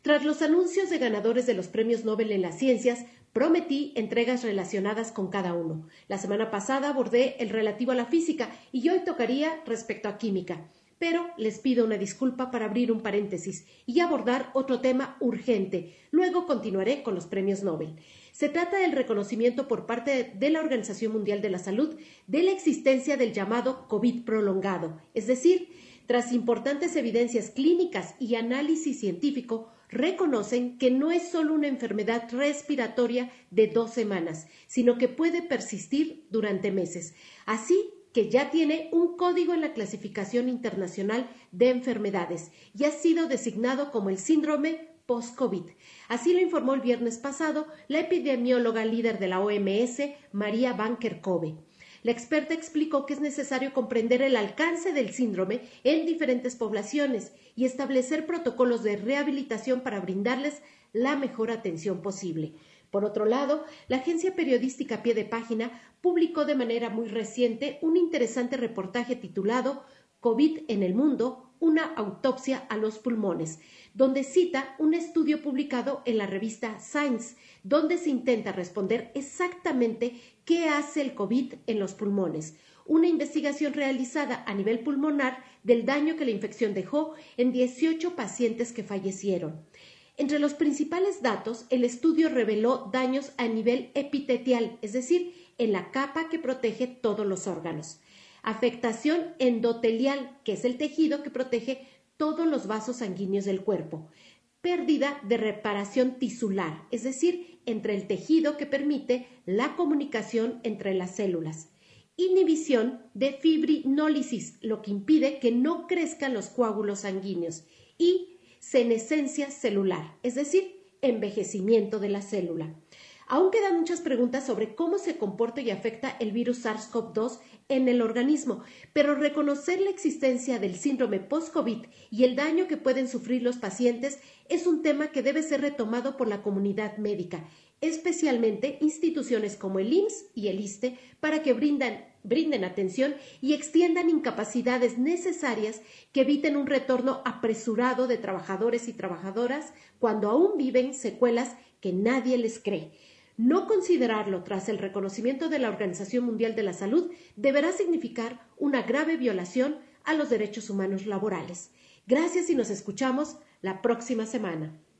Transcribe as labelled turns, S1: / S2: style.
S1: Tras los anuncios de ganadores de los premios Nobel en las ciencias, prometí entregas relacionadas con cada uno. La semana pasada abordé el relativo a la física y hoy tocaría respecto a química. Pero les pido una disculpa para abrir un paréntesis y abordar otro tema urgente. Luego continuaré con los premios Nobel. Se trata del reconocimiento por parte de la Organización Mundial de la Salud de la existencia del llamado COVID prolongado, es decir, tras importantes evidencias clínicas y análisis científico, reconocen que no es solo una enfermedad respiratoria de 2 semanas, sino que puede persistir durante meses. Así que ya tiene un código en la clasificación internacional de enfermedades y ha sido designado como el síndrome post-COVID. Así lo informó el viernes pasado la epidemióloga líder de la OMS, María Van Kerkhove. La experta explicó que es necesario comprender el alcance del síndrome en diferentes poblaciones y establecer protocolos de rehabilitación para brindarles la mejor atención posible. Por otro lado, la agencia periodística Pie de Página publicó de manera muy reciente un interesante reportaje titulado COVID en el mundo, una autopsia a los pulmones, donde cita un estudio publicado en la revista Science, donde se intenta responder exactamente qué hace el COVID en los pulmones. Una investigación realizada a nivel pulmonar del daño que la infección dejó en 18 pacientes que fallecieron. Entre los principales datos, el estudio reveló daños a nivel epitelial, es decir, en la capa que protege todos los órganos. Afectación endotelial, que es el tejido que protege todos los vasos sanguíneos del cuerpo. Pérdida de reparación tisular, es decir, entre el tejido que permite la comunicación entre las células. Inhibición de fibrinólisis, lo que impide que no crezcan los coágulos sanguíneos. Y senescencia celular, es decir, envejecimiento de la célula. Aún quedan muchas preguntas sobre cómo se comporta y afecta el virus SARS-CoV-2 en el organismo, pero reconocer la existencia del síndrome post-COVID y el daño que pueden sufrir los pacientes es un tema que debe ser retomado por la comunidad médica, especialmente instituciones como el IMSS y el ISSSTE, para que brinden atención y extiendan incapacidades necesarias que eviten un retorno apresurado de trabajadores y trabajadoras cuando aún viven secuelas que nadie les cree. No considerarlo tras el reconocimiento de la Organización Mundial de la Salud deberá significar una grave violación a los derechos humanos laborales. Gracias y nos escuchamos la próxima semana.